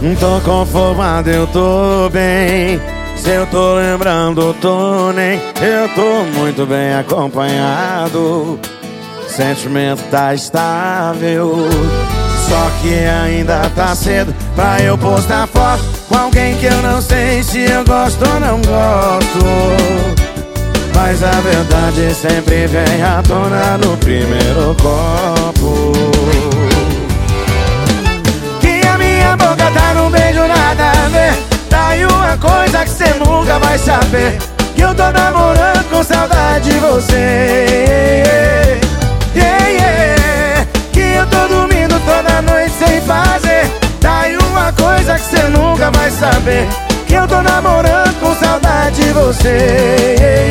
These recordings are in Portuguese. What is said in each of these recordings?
Tô conformado, eu tô bem. Se eu tô lembrando, tô nem. Eu tô muito bem acompanhado. Sentimento tá estável. Só que ainda tá cedo pra eu postar foto com alguém que eu não sei se eu gosto ou não gosto. Mas a verdade sempre vem à tona no primeiro copo. Que a minha boca tá num beijo nada a ver. Tá aí uma coisa que cê nunca vai saber, que eu tô namorando com saudade de você. Que eu tô dormindo toda noite sem fazer. Tá aí uma coisa que cê nunca vai saber, que eu tô namorando com saudade de você.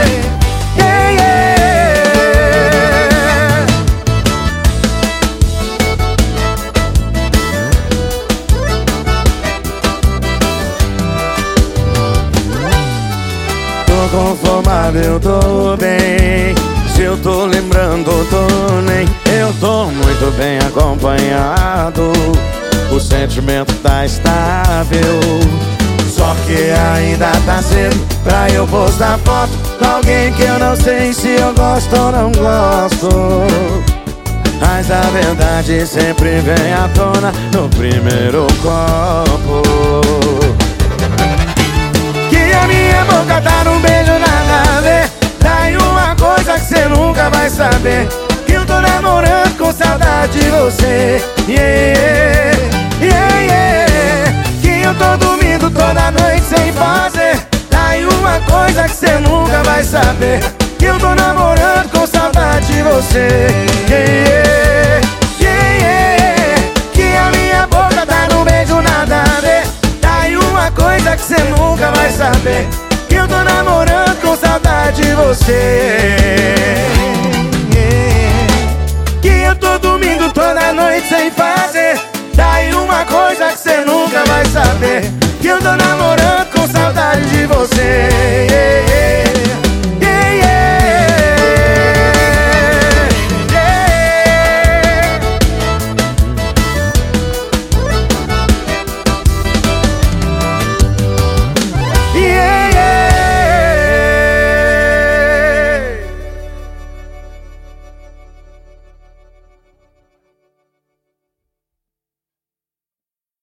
Tô conformado, eu tô bem. Se eu tô lembrando, tô nem. Eu tô muito bem acompanhado. O sentimento tá estável. Só que ainda tá cedo pra eu postar foto com alguém que eu não sei se eu gosto ou não gosto. Mas a verdade sempre vem à tona no primeiro copo. Que a minha boca tá num beijo nada a ver. Daí uma coisa que cê nunca vai saber, que eu tô namorando com saudade de você. Que eu tô dormindo toda noite sem fazer. Daí uma coisa que cê nunca vai saber, que eu tô namorando com saudade de você. Que a minha boca tá num beijo nada a ver. Daí uma coisa que cê nunca vai saber, que eu tô namorando com saudade de você. Que eu tô dormindo toda noite sem fazer. Daí uma coisa que cê nunca vai saber, que eu tô namorando